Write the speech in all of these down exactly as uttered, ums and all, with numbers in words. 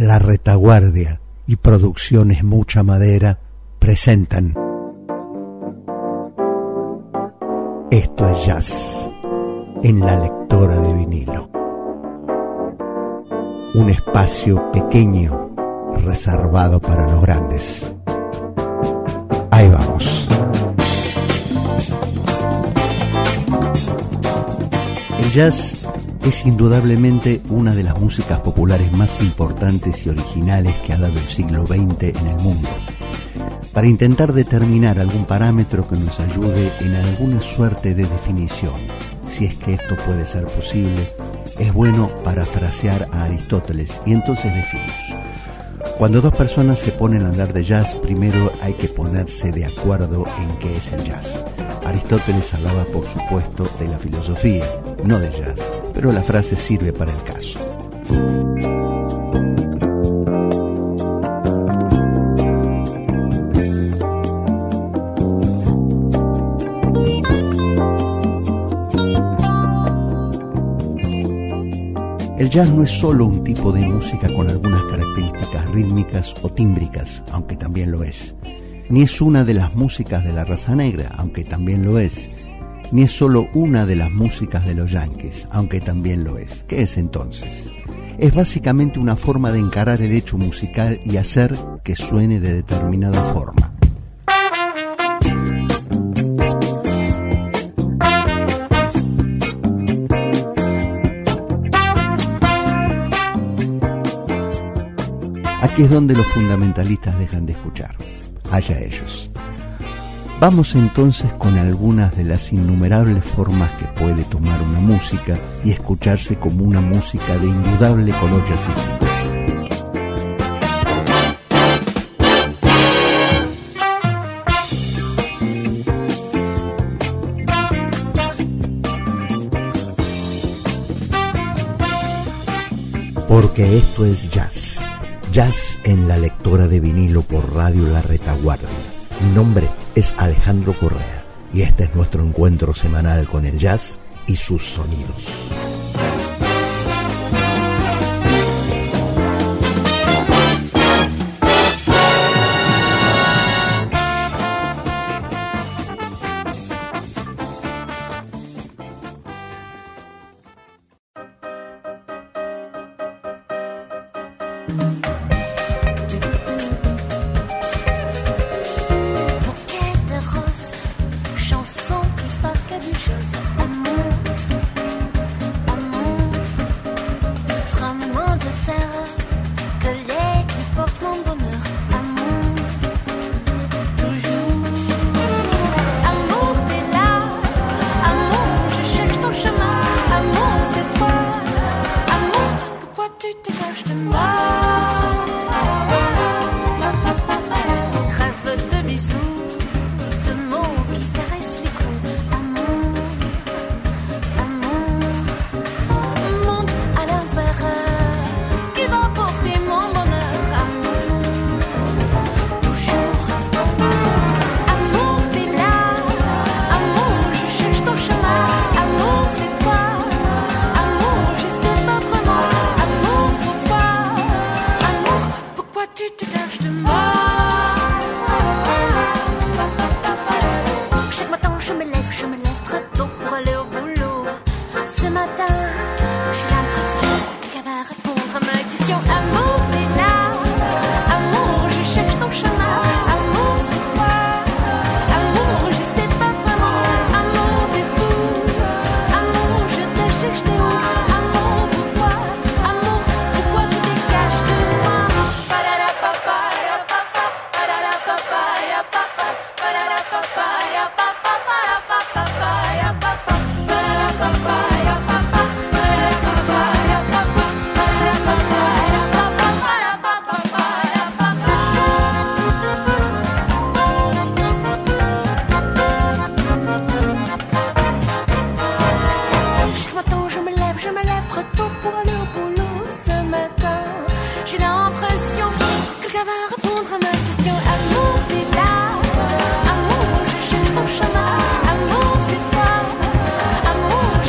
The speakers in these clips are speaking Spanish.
La Retaguardia y Producciones Mucha Madera presentan Esto es Jazz en la lectora de vinilo. Un espacio pequeño reservado para los grandes. Ahí vamos. El jazz es indudablemente una de las músicas populares más importantes y originales que ha dado el siglo veinte en el mundo. Para intentar determinar algún parámetro que nos ayude en alguna suerte de definición, si es que esto puede ser posible, es bueno parafrasear a Aristóteles y entonces decimos: cuando dos personas se ponen a hablar de jazz, primero hay que ponerse de acuerdo en qué es el jazz. Aristóteles hablaba, por supuesto, de la filosofía, no del jazz, pero la frase sirve para el caso. El jazz no es solo un tipo de música con algunas características rítmicas o tímbricas, aunque también lo es. Ni es una de las músicas de la raza negra, aunque también lo es. Ni es solo una de las músicas de los yanquis, aunque también lo es. ¿Qué es entonces? Es básicamente una forma de encarar el hecho musical y hacer que suene de determinada forma. Aquí es donde los fundamentalistas dejan de escuchar. Allá ellos. Vamos entonces con algunas de las innumerables formas que puede tomar una música y escucharse como una música de indudable color jazzístico. Porque esto es jazz. Jazz en la lectora de vinilo por Radio La Retaguardia. Mi nombre es Alejandro Correa y este es nuestro encuentro semanal con el jazz y sus sonidos.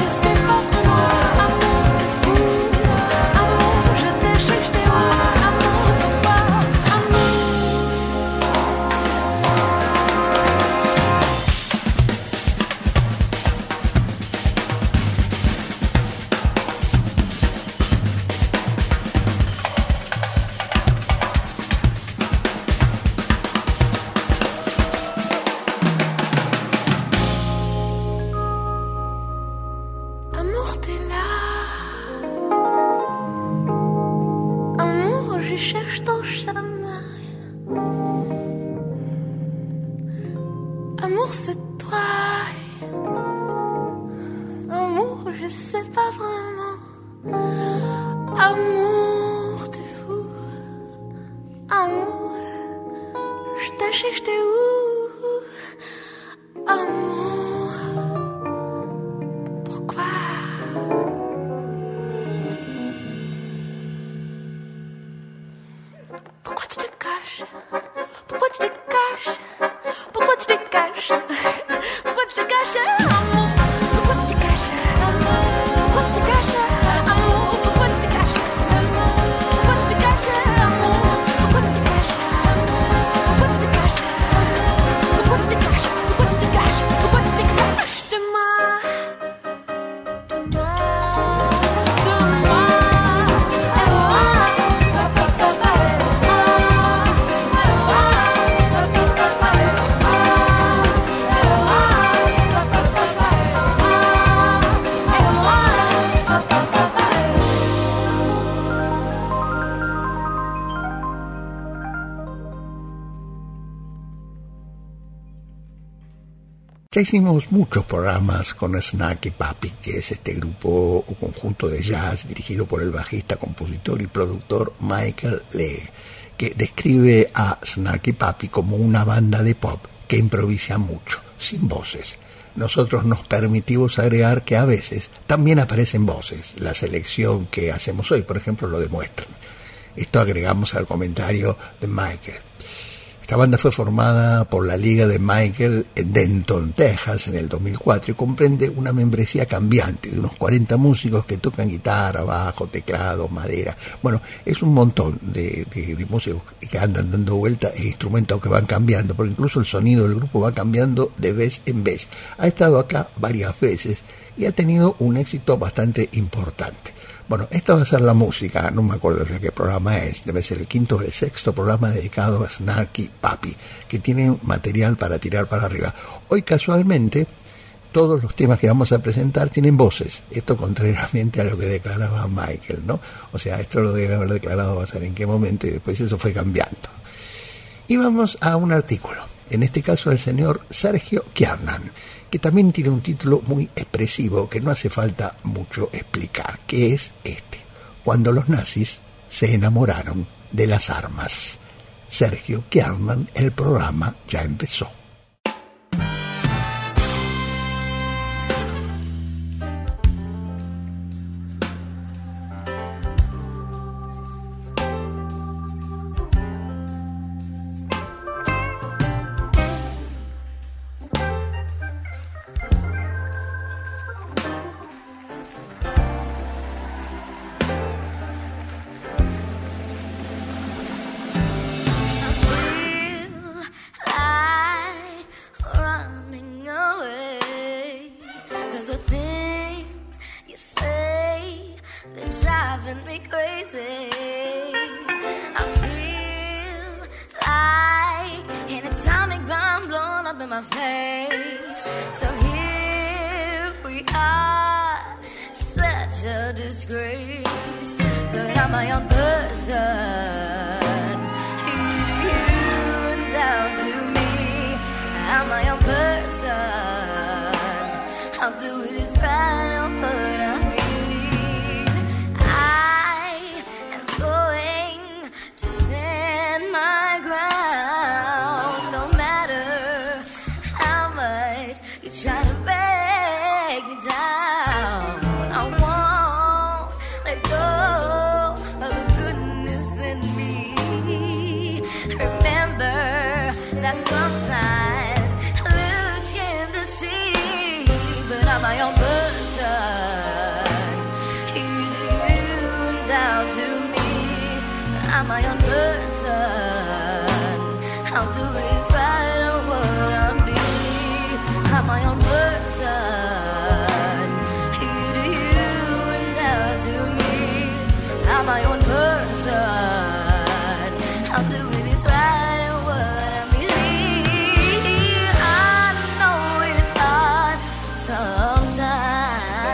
Amour, je cherche ton chemin. Amour, c'est toi. Amour, je sais pas vraiment. Amour, t'es fou. Amour, je t'ai cherché où? Amour, pourquoi? Pourquoi tu te caches? Pourquoi tu te caches? Pourquoi tu te caches? Pourquoi tu te caches? Amour, pourquoi tu te caches? Amour, pourquoi tu te caches? Amour, pourquoi tu te caches? Amour, pourquoi tu te caches? Amour, pourquoi tu te caches? Pourquoi tu te caches? Pourquoi tu te caches? Pourquoi tu te caches? Pourquoi tu te caches de moi? De moi, de moi. Et moi, papa, papa, et moi, et moi, papa, papa, et moi, et moi, papa, papa, et moi, et moi, papa, papa, et moi. Ya hicimos muchos programas con Snarky Puppy, que es este grupo o conjunto de jazz dirigido por el bajista, compositor y productor Michael Leigh, que describe a Snarky Puppy como una banda de pop que improvisa mucho, sin voces. Nosotros nos permitimos agregar que a veces también aparecen voces. La selección que hacemos hoy, por ejemplo, lo demuestran. Esto agregamos al comentario de Michael. Esta banda fue formada por la Liga de Michael en Denton, Texas, en el dos mil cuatro y comprende una membresía cambiante de unos cuarenta músicos que tocan guitarra, bajo, teclado, madera. Bueno, es un montón de, de, de músicos que andan dando vuelta e instrumentos que van cambiando, porque incluso el sonido del grupo va cambiando de vez en vez. Ha estado acá varias veces y ha tenido un éxito bastante importante. Bueno, esta va a ser la música, no me acuerdo de qué programa es, debe ser el quinto o el sexto programa dedicado a Snarky Puppy, que tiene material para tirar para arriba. Hoy casualmente todos los temas que vamos a presentar tienen voces, esto contrariamente a lo que declaraba Michael, ¿no? O sea, esto lo debe haber declarado va a ser en qué momento y después eso fue cambiando. Y vamos a un artículo, en este caso del señor Sergio Kiernan, que también tiene un título muy expresivo que no hace falta mucho explicar, que es este: Cuando los nazis se enamoraron de las armas. Sergio Kiernan, el programa ya empezó.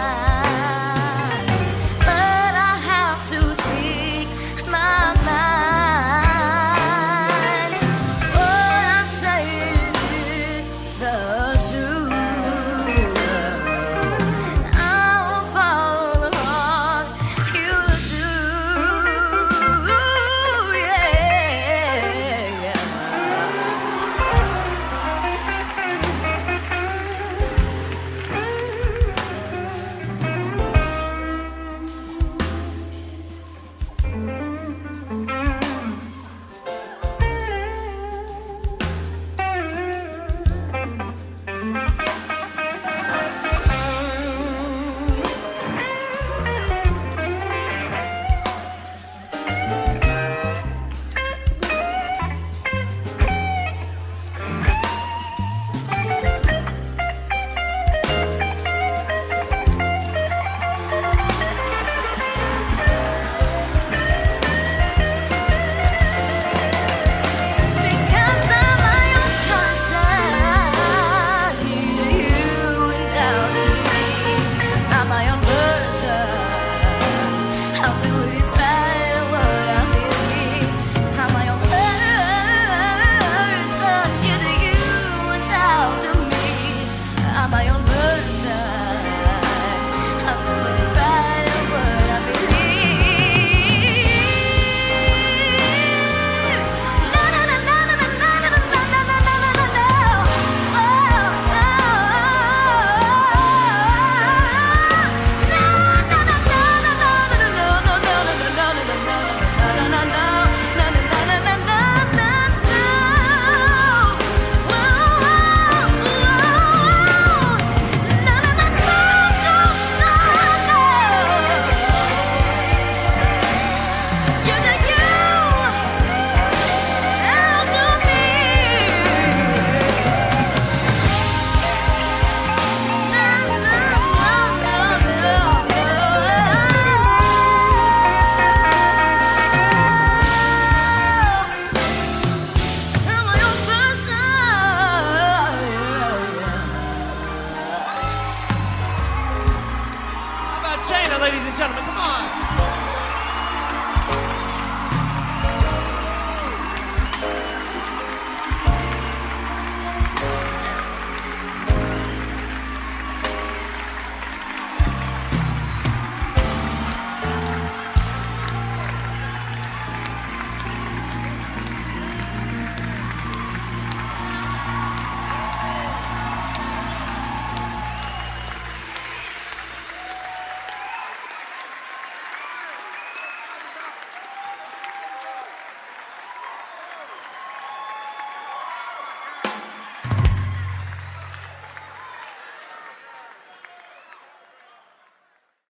But I have to speak my mind.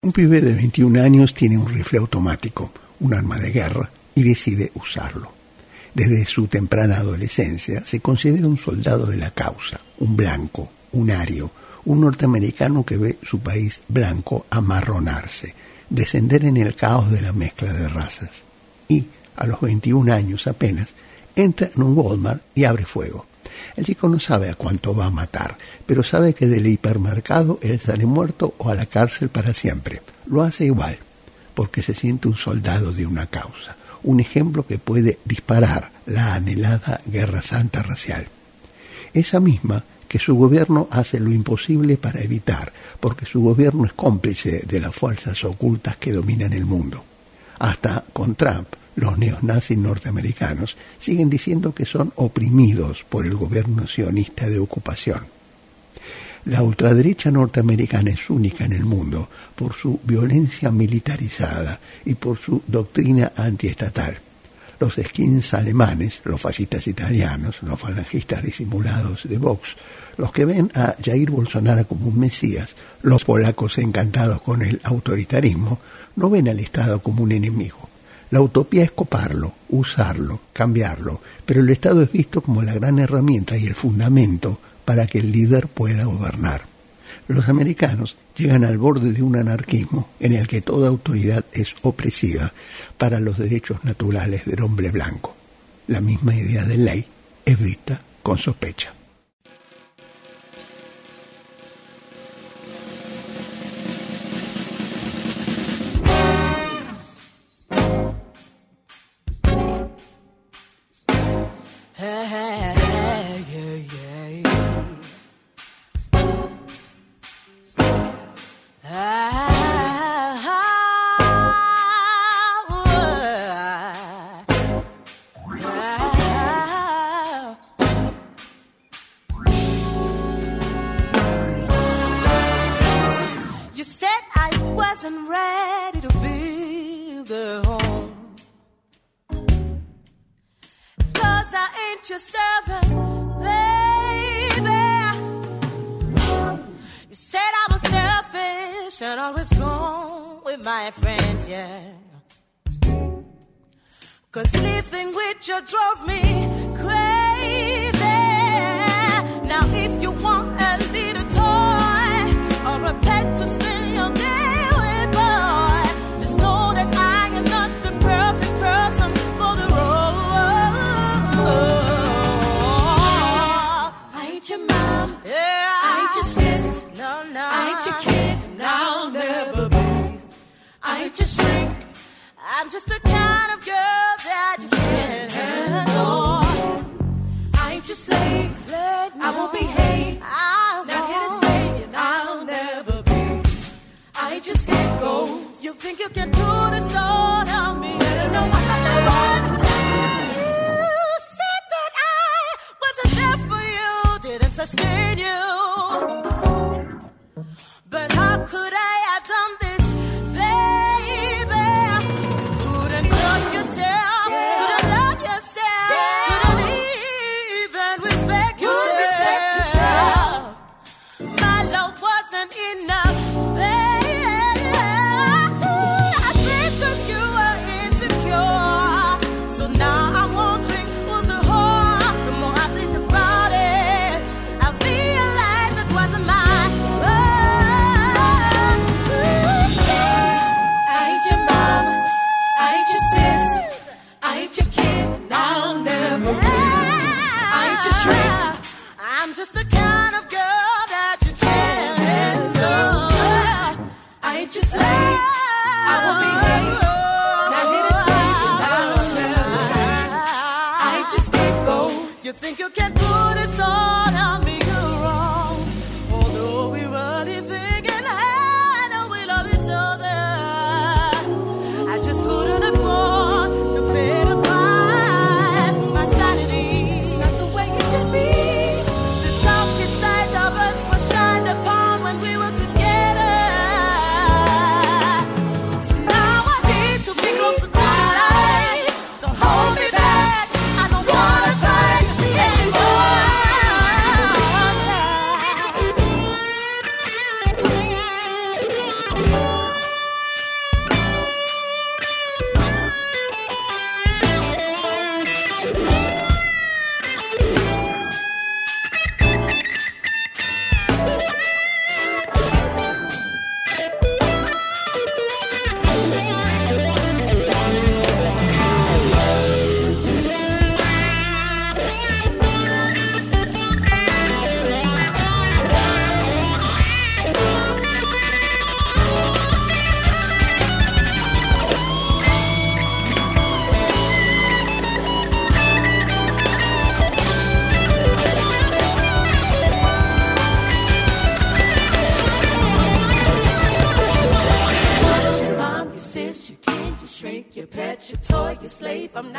Un pibe de veintiún años tiene un rifle automático, un arma de guerra, y decide usarlo. Desde su temprana adolescencia se considera un soldado de la causa, un blanco, un ario, un norteamericano que ve su país blanco amarronarse, descender en el caos de la mezcla de razas. Y, a los veintiún años apenas, entra en un Walmart y abre fuego. El chico no sabe a cuánto va a matar, pero sabe que del hipermercado él sale muerto o a la cárcel para siempre. Lo hace igual, porque se siente un soldado de una causa, un ejemplo que puede disparar la anhelada guerra santa racial. Esa misma que su gobierno hace lo imposible para evitar, porque su gobierno es cómplice de las fuerzas ocultas que dominan el mundo. Hasta con Trump, los neonazis norteamericanos siguen diciendo que son oprimidos por el gobierno sionista de ocupación. La ultraderecha norteamericana es única en el mundo por su violencia militarizada y por su doctrina antiestatal. Los skins alemanes, los fascistas italianos, los falangistas disimulados de Vox, los que ven a Jair Bolsonaro como un mesías, los polacos encantados con el autoritarismo, no ven al Estado como un enemigo. La utopía es coparlo, usarlo, cambiarlo, pero el Estado es visto como la gran herramienta y el fundamento para que el líder pueda gobernar. Los americanos llegan al borde de un anarquismo en el que toda autoridad es opresiva para los derechos naturales del hombre blanco. La misma idea de ley es vista con sospecha. Hold me back, I don't wanna fight anymore.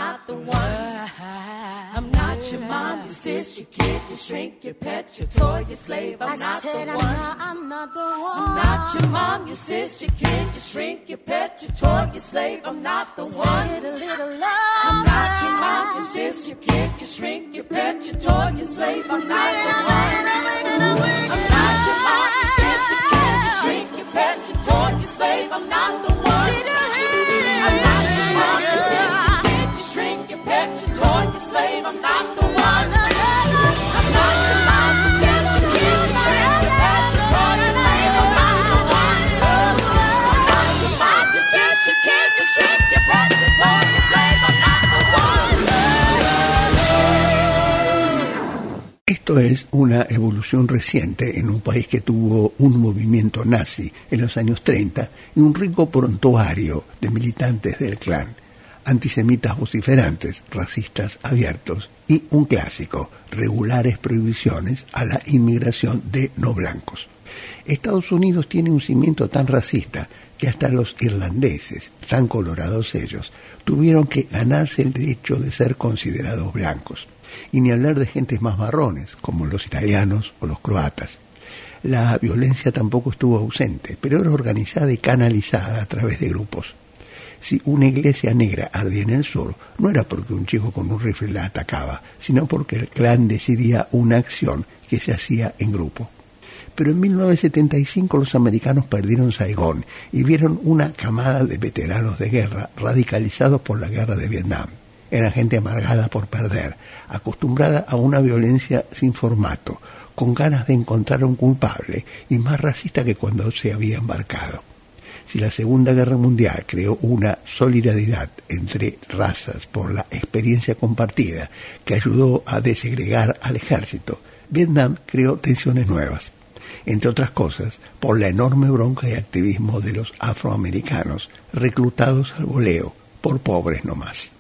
not the one. I'm not your mom, your sis, your kid, your shrink, your pet, your toy, your slave. I'm I not said the I'm one. Not, I'm not the one. I'm not your mom, your sis, your kid, your shrink, your pet, your toy, your slave. I'm not the one. Say it a little louder. I'm not your mom, your sis, your kid, your shrink, your pet, your toy, your slave. I'm not the one. I'm not your mom, your sis, your kid, your shrink, your pet, your toy, your slave. I'm not the one. I'm not your mom, your sis, your kid, your shrink, your pet, your toy, your slave. I'm not the one. I'm not your mom, your sis, your kid, your shrink, your pet, your toy, your slave. I'm not the one. I'm not your mom, your sis, your kid, your shrink, your pet, your toy, your slave. I'm not the one. Esto es una evolución reciente en un país que tuvo un movimiento nazi en los años treinta y un rico prontuario de militantes del Klan, antisemitas vociferantes, racistas abiertos y un clásico, regulares prohibiciones a la inmigración de no blancos. Estados Unidos tiene un cimiento tan racista que hasta los irlandeses, tan colorados ellos, tuvieron que ganarse el derecho de ser considerados blancos. Y ni hablar de gentes más marrones, como los italianos o los croatas. La violencia tampoco estuvo ausente, pero era organizada y canalizada a través de grupos. Si una iglesia negra ardía en el sur, no era porque un chico con un rifle la atacaba, sino porque el Klan decidía una acción que se hacía en grupo. Pero en mil novecientos setenta y cinco los americanos perdieron Saigón y vieron una camada de veteranos de guerra radicalizados por la guerra de Vietnam. Era gente amargada por perder, acostumbrada a una violencia sin formato, con ganas de encontrar a un culpable y más racista que cuando se había embarcado. Si la Segunda Guerra Mundial creó una solidaridad entre razas por la experiencia compartida que ayudó a desegregar al ejército, Vietnam creó tensiones nuevas. Entre otras cosas, por la enorme bronca y activismo de los afroamericanos reclutados al voleo, por pobres nomás.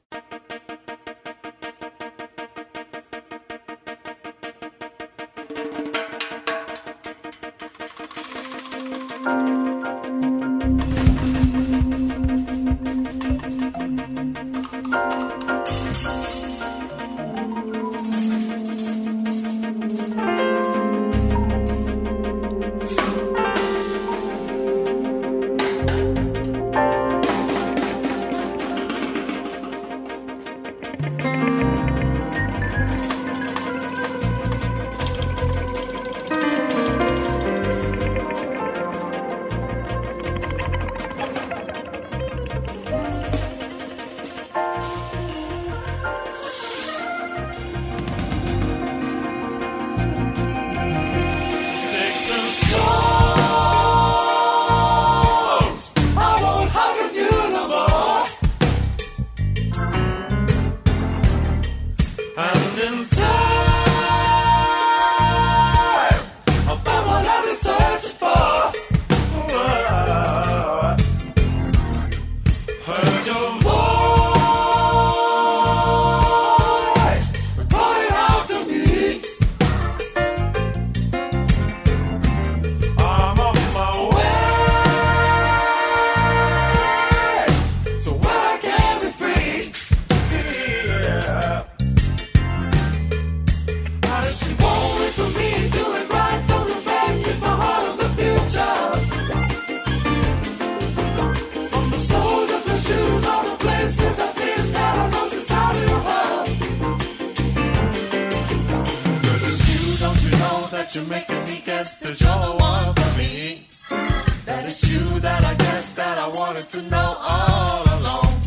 You're making me guess that you're the one for me. That it's you that I guess that I wanted to know all along.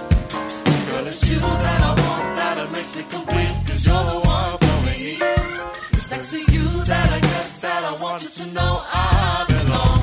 Girl, it's you that I want, that it makes me complete. Cause you're the one for me. It's next to you that I guess that I want you to know I belong.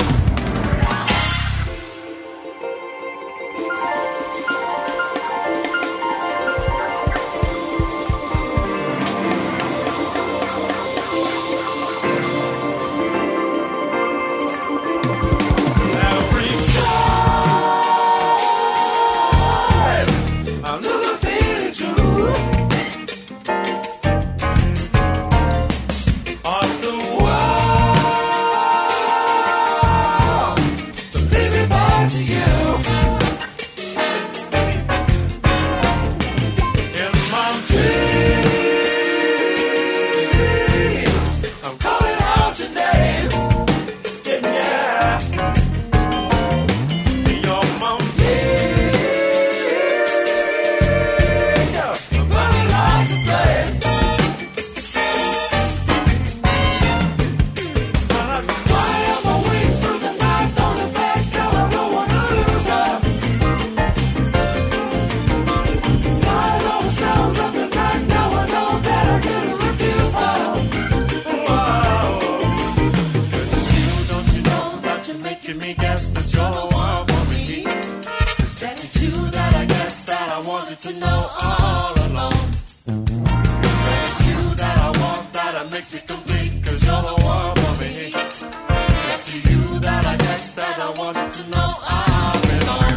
all alone. It's you that I want, that it makes me complete, 'cause you're the one for me. It's to you that I guess that I want you to know I belong.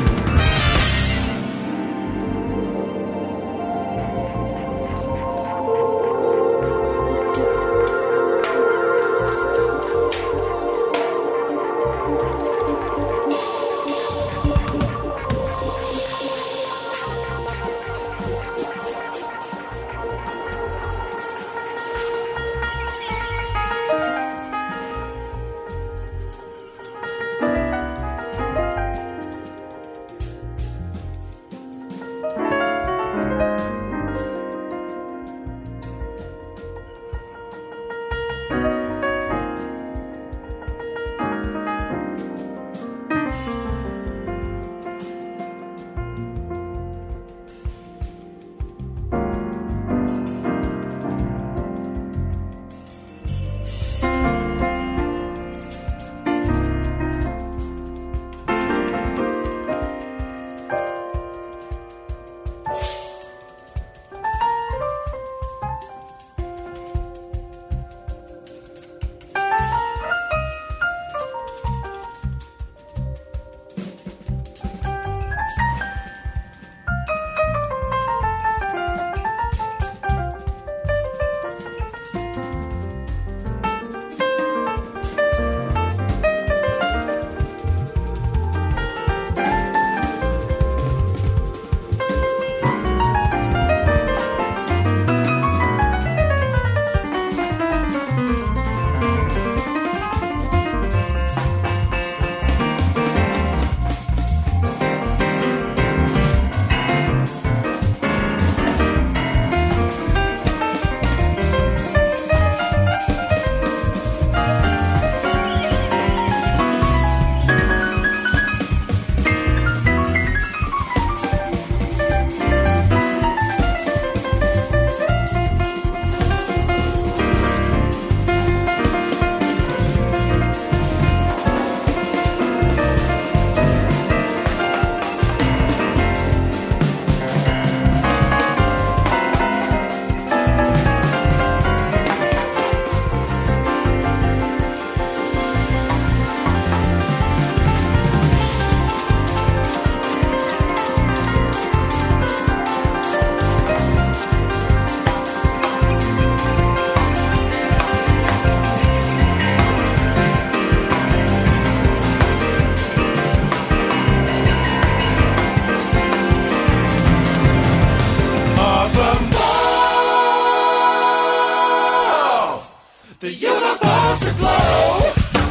The universe aglow.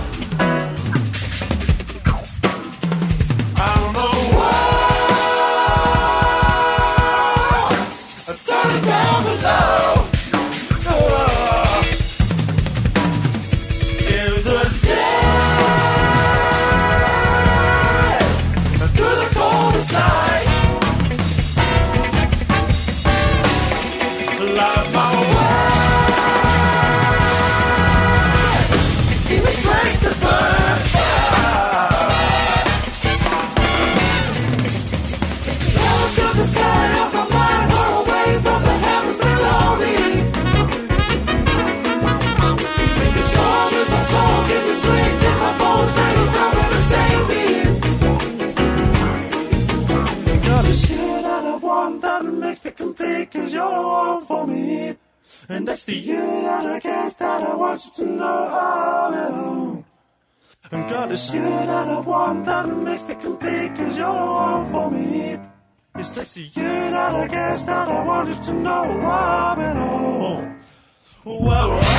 I don't know why. I'm turning down below. Oh, is the day through the coldest night. Light my way. Give me strength to burn. Look up the sky, up my mind, far away from the heavens below me. Make me strong in my soul, give me strength in my bones, ready coming to save me. Got a shit that I want that makes me complete, 'cause you're the one for me. And that's the you that I guess that I want you to know all along. And got the shit that I want that makes me complete, 'cause you're the one for me. It's next to you that I guess that I want you to know all along. Whoa, whoa.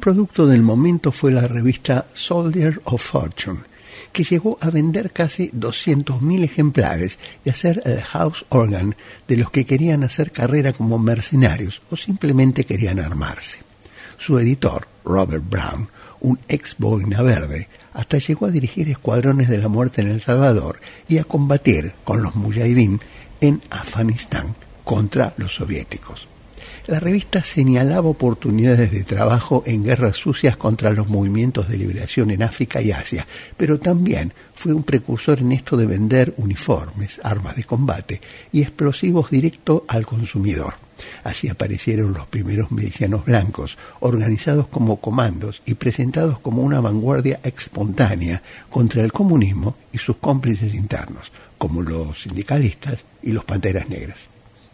producto del momento fue la revista Soldier of Fortune, que llegó a vender casi doscientos mil ejemplares y a ser el house organ de los que querían hacer carrera como mercenarios o simplemente querían armarse. Su editor, Robert Brown, un ex boina verde, hasta llegó a dirigir escuadrones de la muerte en El Salvador y a combatir con los mujahidín en Afganistán contra los soviéticos. La revista señalaba oportunidades de trabajo en guerras sucias contra los movimientos de liberación en África y Asia, pero también fue un precursor en esto de vender uniformes, armas de combate y explosivos directo al consumidor. Así aparecieron los primeros milicianos blancos, organizados como comandos y presentados como una vanguardia espontánea contra el comunismo y sus cómplices internos, como los sindicalistas y los Panteras Negras.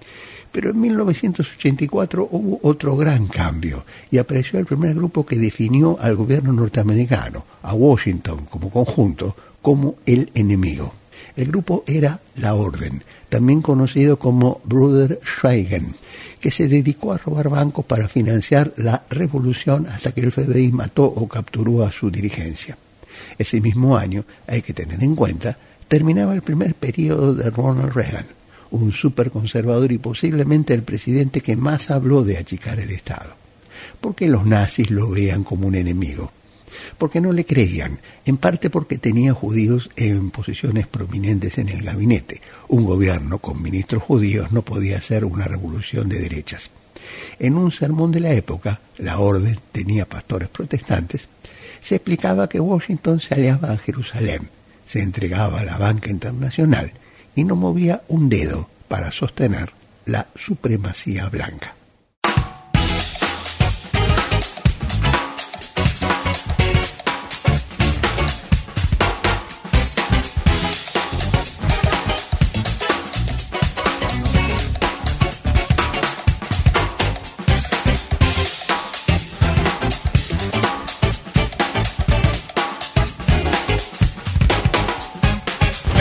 Pero en mil novecientos ochenta y cuatro hubo otro gran cambio y apareció el primer grupo que definió al gobierno norteamericano, a Washington como conjunto, como el enemigo. El grupo era La Orden, también conocido como Bruder Schweigen, que se dedicó a robar bancos para financiar la revolución hasta que el F B I mató o capturó a su dirigencia. Ese mismo año, hay que tener en cuenta, terminaba el primer periodo de Ronald Reagan, un superconservador y posiblemente el presidente que más habló de achicar el Estado. ¿Por qué los nazis lo veían como un enemigo? Porque no le creían, en parte porque tenía judíos en posiciones prominentes en el gabinete. Un gobierno con ministros judíos no podía ser una revolución de derechas. En un sermón de la época, La Orden tenía pastores protestantes, se explicaba que Washington se aliaba a Jerusalén, se entregaba a la banca internacional y no movía un dedo para sostener la supremacía blanca.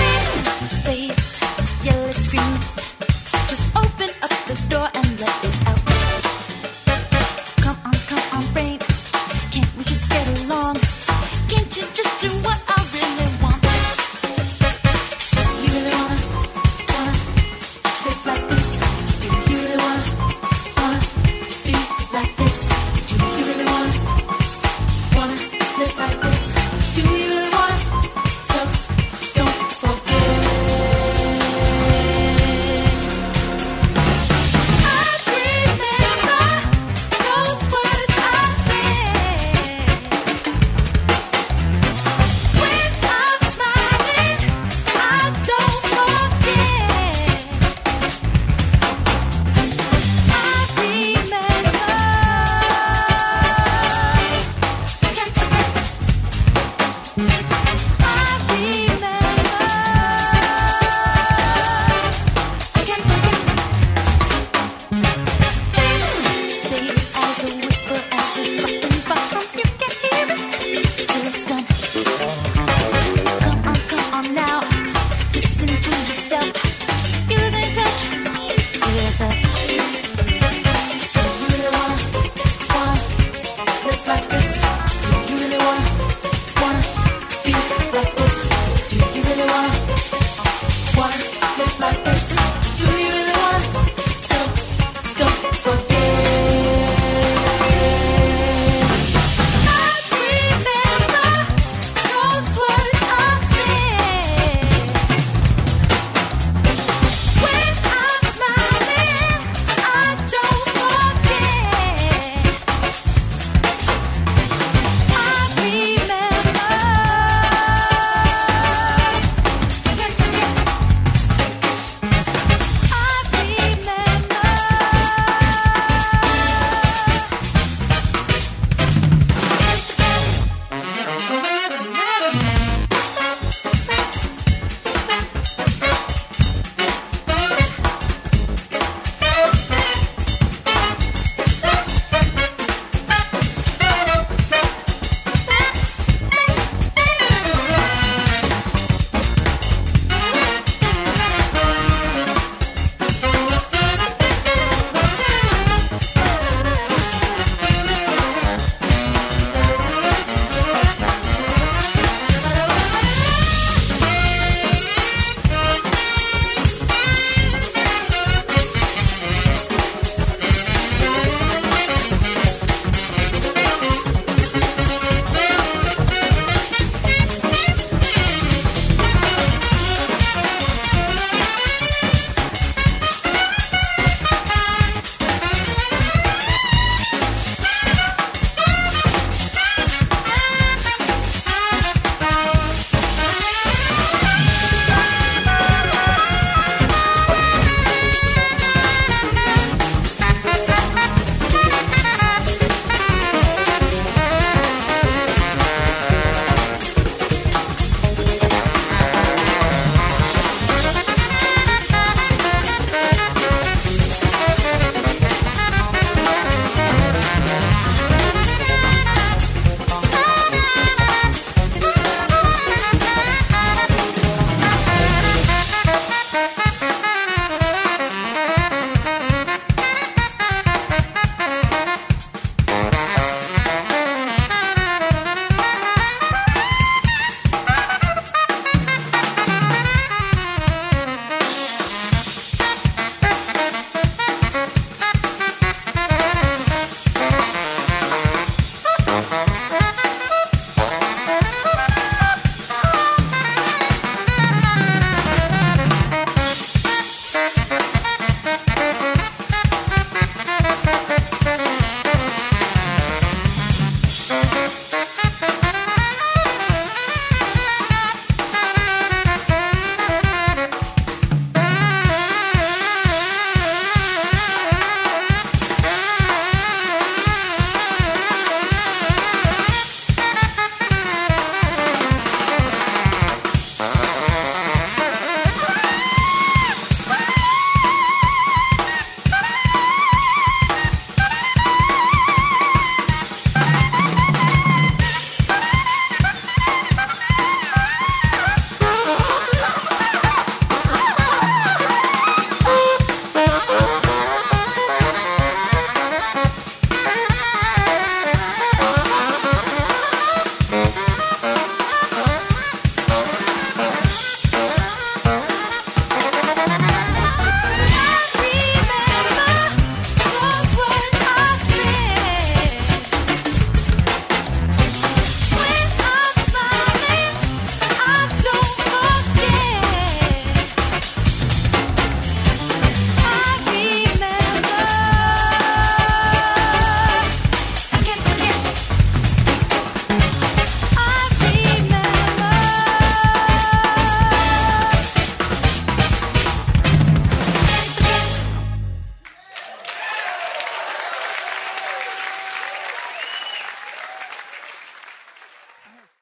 Say it, yell it, scream it. Just open up the door and let it out.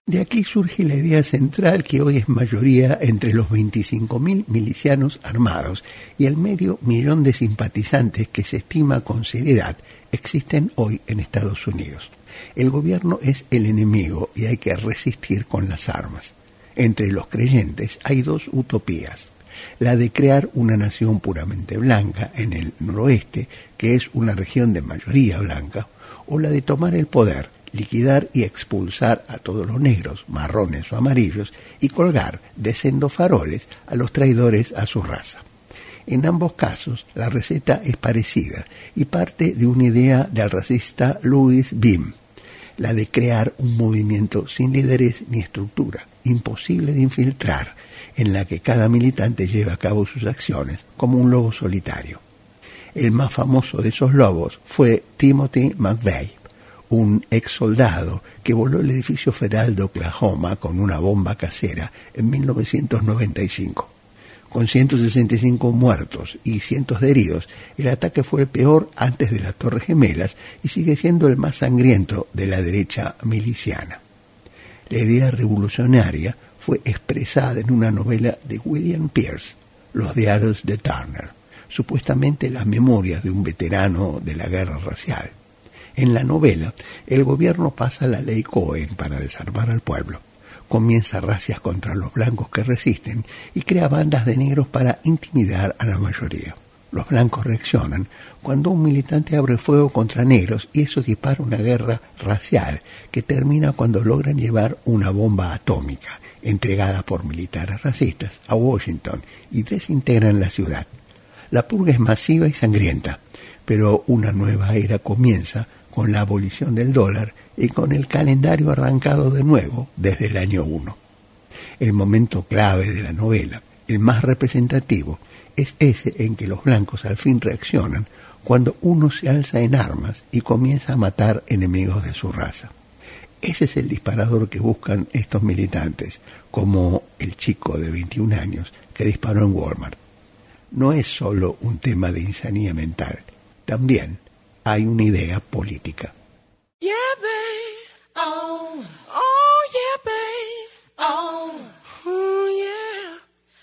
De aquí surge la idea central que hoy es mayoría entre los veinticinco mil milicianos armados y el medio millón de simpatizantes que se estima con seriedad existen hoy en Estados Unidos. El gobierno es el enemigo y hay que resistir con las armas. Entre los creyentes hay dos utopías: la de crear una nación puramente blanca en el noroeste, que es una región de mayoría blanca, o la de tomar el poder, liquidar y expulsar a todos los negros, marrones o amarillos y colgar de sendos faroles a los traidores a su raza. En ambos casos, la receta es parecida y parte de una idea del racista Louis Beam, la de crear un movimiento sin líderes ni estructura, imposible de infiltrar, en la que cada militante lleva a cabo sus acciones como un lobo solitario. El más famoso de esos lobos fue Timothy McVeigh, un ex soldado que voló el edificio federal de Oklahoma con una bomba casera en mil novecientos noventa y cinco. Con ciento sesenta y cinco muertos y cientos de heridos, el ataque fue el peor antes de las Torres Gemelas y sigue siendo el más sangriento de la derecha miliciana. La idea revolucionaria fue expresada en una novela de William Pierce, Los diarios de Turner, supuestamente las memorias de un veterano de la guerra racial. En la novela, el gobierno pasa la ley Cohen para desarmar al pueblo. Comienza racias contra los blancos que resisten y crea bandas de negros para intimidar a la mayoría. Los blancos reaccionan cuando un militante abre fuego contra negros y eso dispara una guerra racial que termina cuando logran llevar una bomba atómica entregada por militares racistas a Washington y desintegran la ciudad. La purga es masiva y sangrienta, pero una nueva era comienza con la abolición del dólar y con el calendario arrancado de nuevo desde el año uno. El momento clave de la novela, el más representativo, es ese en que los blancos al fin reaccionan cuando uno se alza en armas y comienza a matar enemigos de su raza. Ese es el disparador que buscan estos militantes, como el chico de veintiún años que disparó en Walmart. No es solo un tema de insanía mental, también hay una idea política. Yeah, babe. Oh, oh, yeah, babe. Oh, oh, yeah.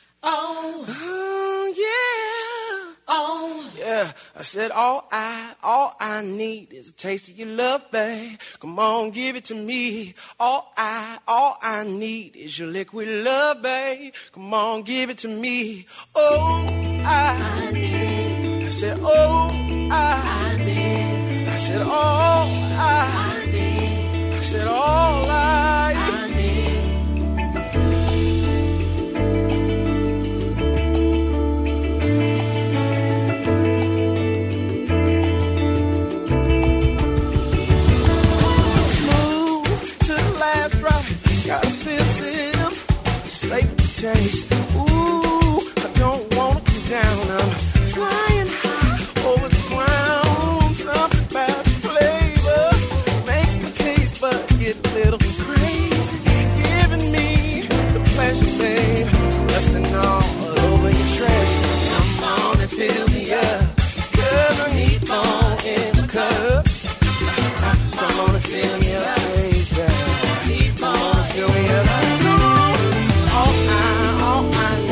Oh, oh, yeah. Oh, yeah. I said all I, all I need is a taste of your love, babe. Come on, give it to me. All I, all I need is your liquid love, babe. Come on, give it to me. Oh, I, I need. I said, oh, I, I need. I said, all I, I need. I said, all I, I need. Smooth to the last drop. Got a sip, sip. Just like the taste. Ooh, I don't wanna come down. I'm flying high over the ground. Something about your flavor makes me taste but get a little crazy. Giving me the pleasure, babe. Resting all over your treasure. Come on and fill me up, 'cause I need more in the cup. Come on and fill me up, baby. Need more, fill me up. All I, all I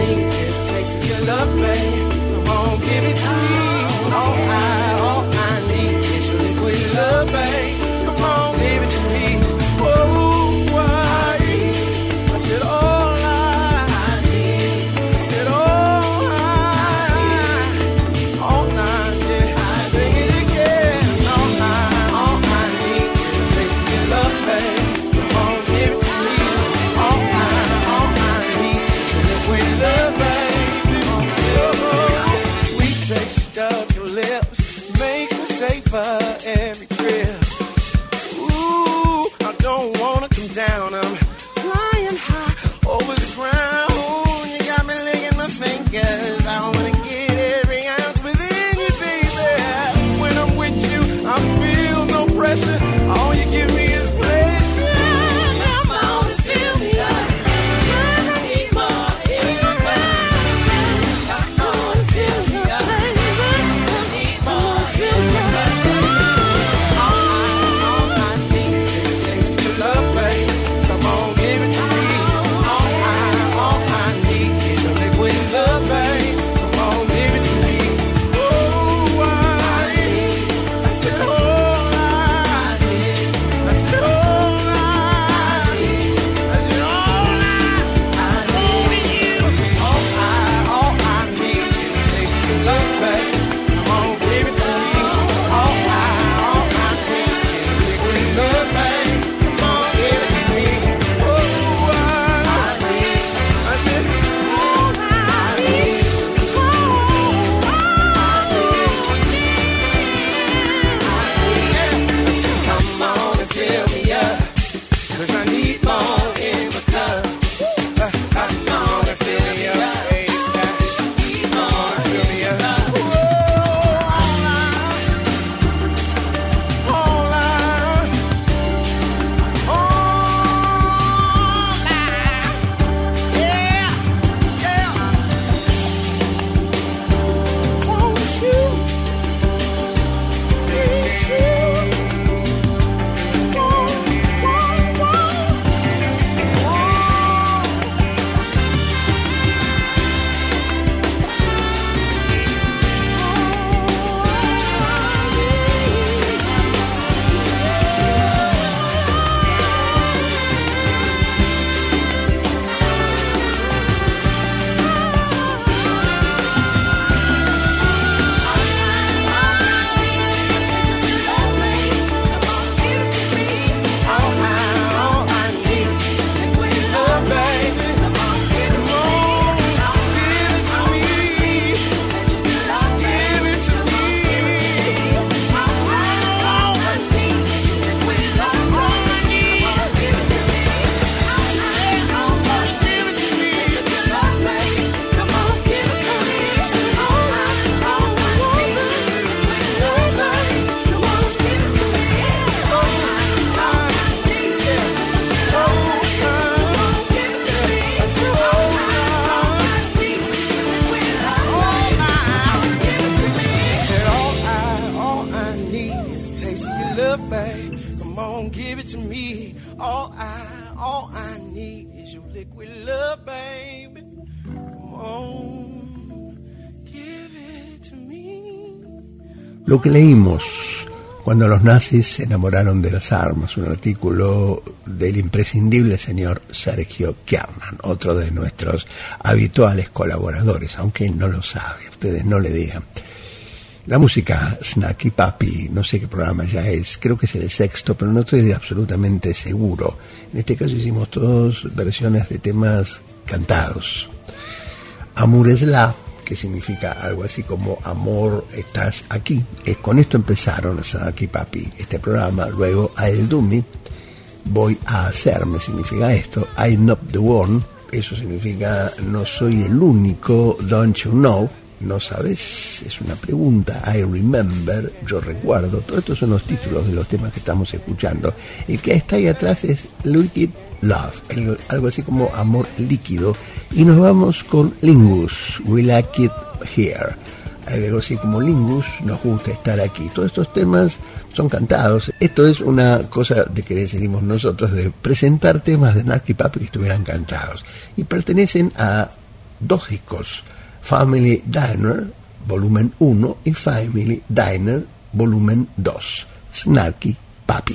love, baby. Come on, give it to me. Lo que leímos cuando los nazis se enamoraron de las armas, un artículo del imprescindible señor Sergio Kiernan, otro de nuestros habituales colaboradores, aunque él no lo sabe, ustedes no le digan. La música Snaky Papi, no sé qué programa ya es, creo que es el sexto, pero no estoy absolutamente seguro. En este caso hicimos todas versiones de temas cantados. Amor es la, que significa algo así como amor, estás aquí. Eh, con esto empezaron a Snaky Papi este programa. Luego I'll do me, voy a hacerme, significa esto. I'm not the one, eso significa no soy el único. Don't you know, no sabes, es una pregunta. I remember, yo recuerdo. Todos estos son los títulos de los temas que estamos escuchando. El que está ahí atrás es Liquid Love, algo, algo así como amor líquido. Y nos vamos con Lingus, We Like It Here, algo así como Lingus, nos gusta estar aquí. Todos estos temas son cantados. Esto es una cosa de que decidimos nosotros, de presentar temas de Snaky Papi que estuvieran cantados, y pertenecen a dos discos: Family Diner volumen uno y Family Diner volumen dos. Snaky Papi.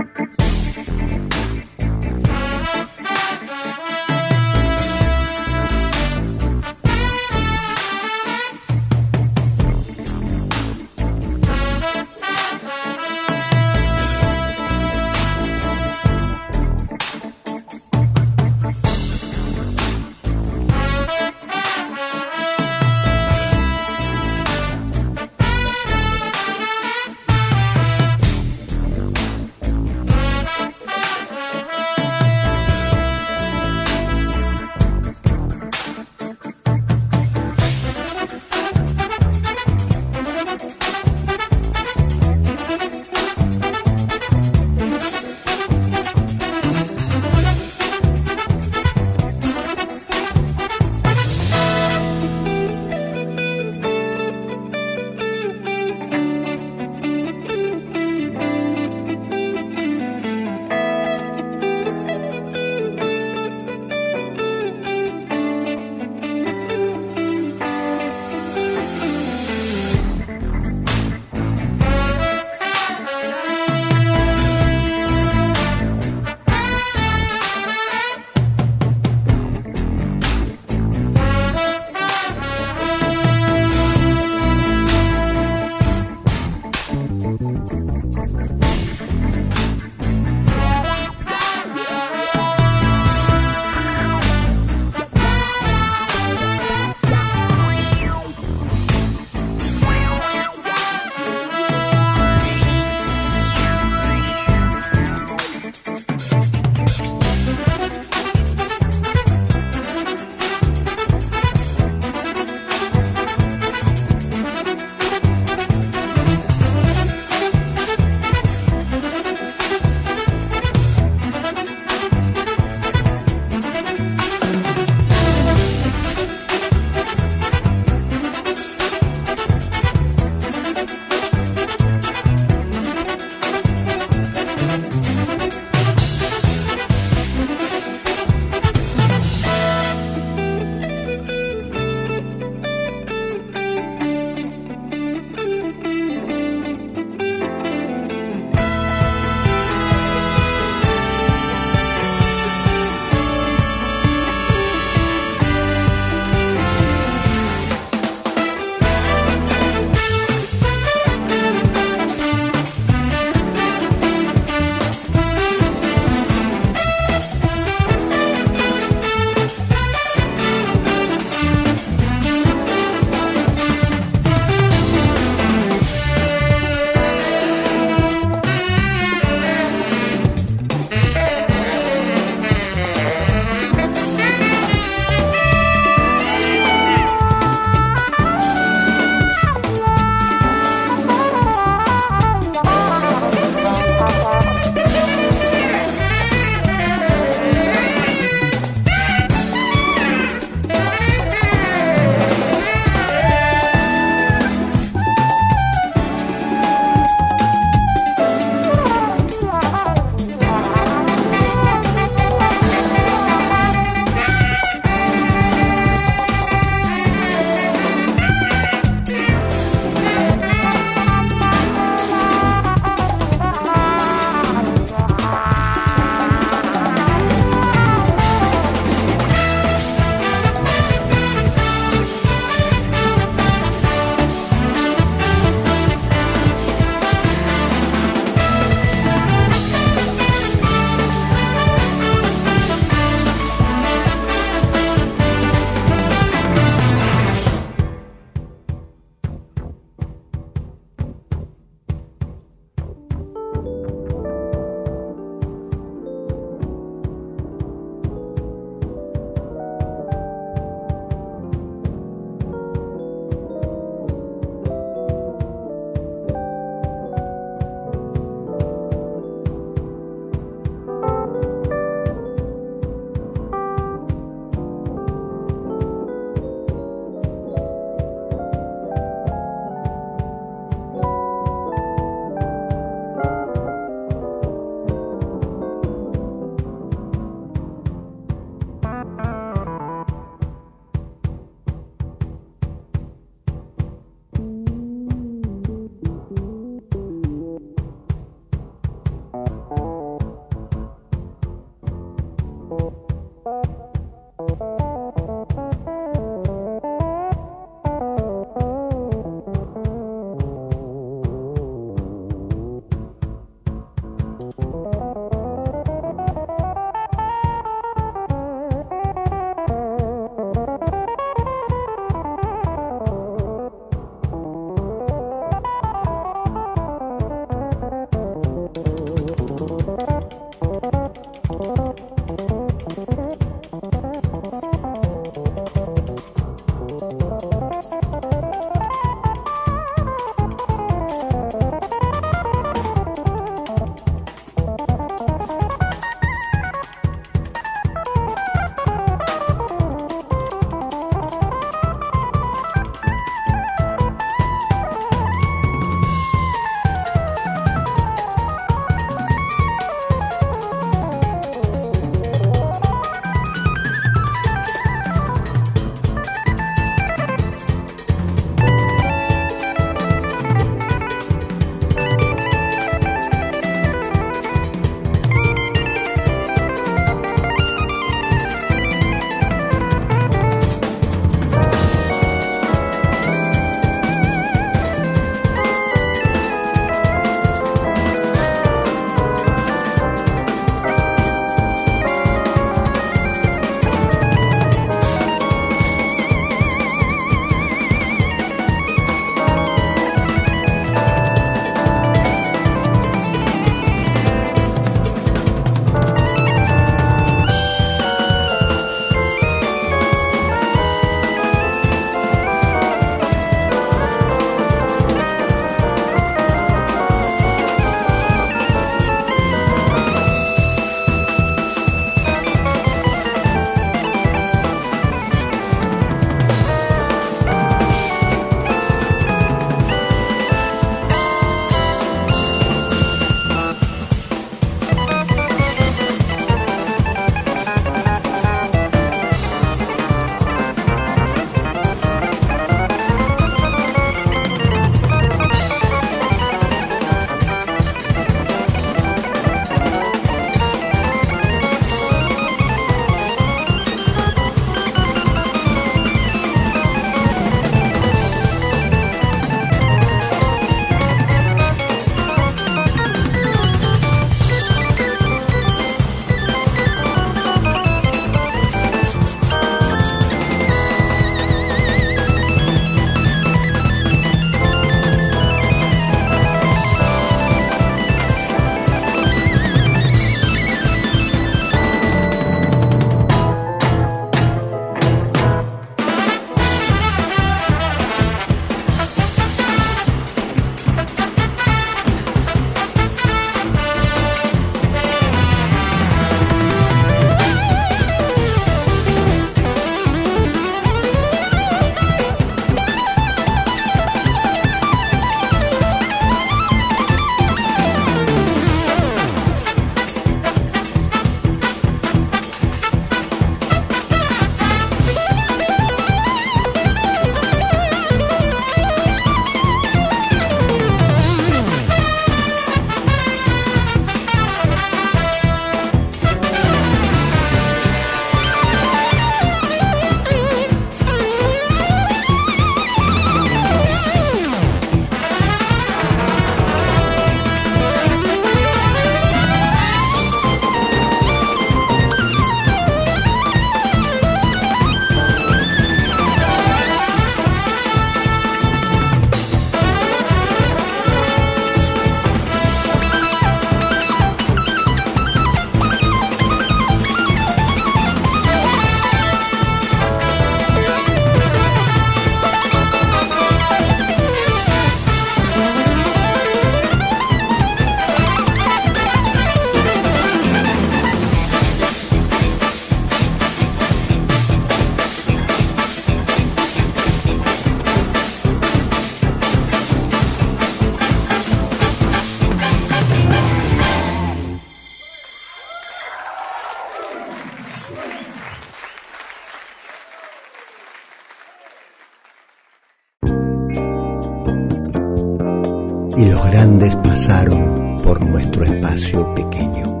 y los grandes pasaron por nuestro espacio pequeño.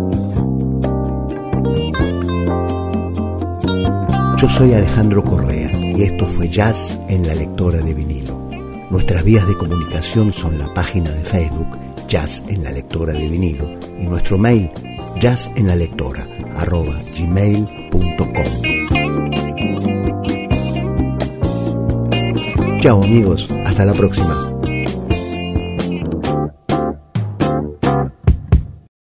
Yo soy Alejandro Correa y esto fue Jazz en la lectora de vinilo. Nuestras vías de comunicación son la página de Facebook Jazz en la lectora de vinilo y nuestro mail jazz en la lectora arroba gmail punto com. Chao amigos, hasta la próxima.